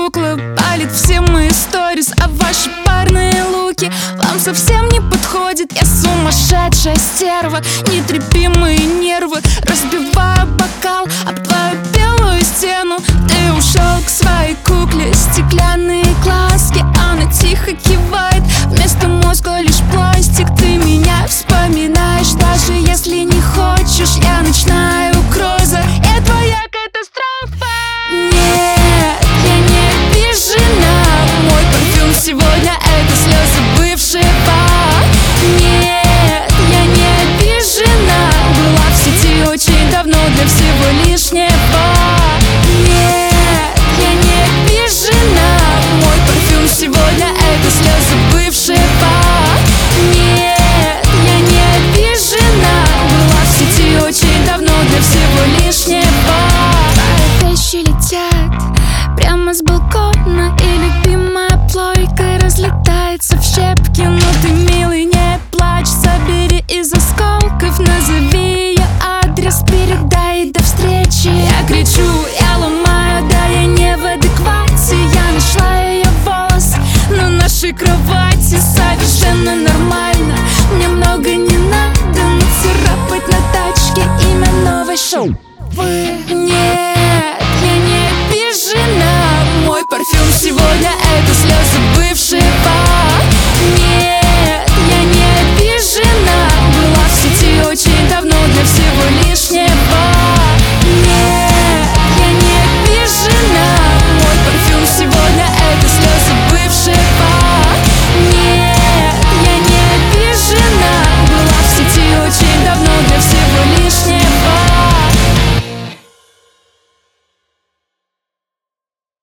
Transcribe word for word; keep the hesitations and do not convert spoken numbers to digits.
кукла палит все мои сторис, а ваши парные луки вам совсем не подходят. Я сумасшедшая стерва, нетрепимые нервы, разбиваю бокал об твою белую стену. Ты ушел к своей кукле, стеклянные глазки, она тихо кивает, вместо мозга лишь пластик. Ты меня вспоминаешь, даже если не хочешь. Я ночная угроза, я твоя катастрофа. Нет, я не обижена, мой парфюм сегодня это слезы бывшего. Нет, я не обижена, была в сети очень давно для всего лишнего. Нет, я не обижена, мой парфюм сегодня это слезы бывшего. Нет, я не обижена, была в сети очень давно для всего лишнего. Твои вещи летят прямо с балкона, и любимая плойка разлетается в щепки. Но ты, милый, не плачь, собери из осколков, назови ее адрес, передай до встречи. Я кричу, я ломаю, да я не в адеквате. Я нашла ее волос на нашей кровати, совершенно нормально, мне много не надо, нацарапать на тачке имя новой шоу. Нет, я не обижена, мой парфюм сегодня это слезы.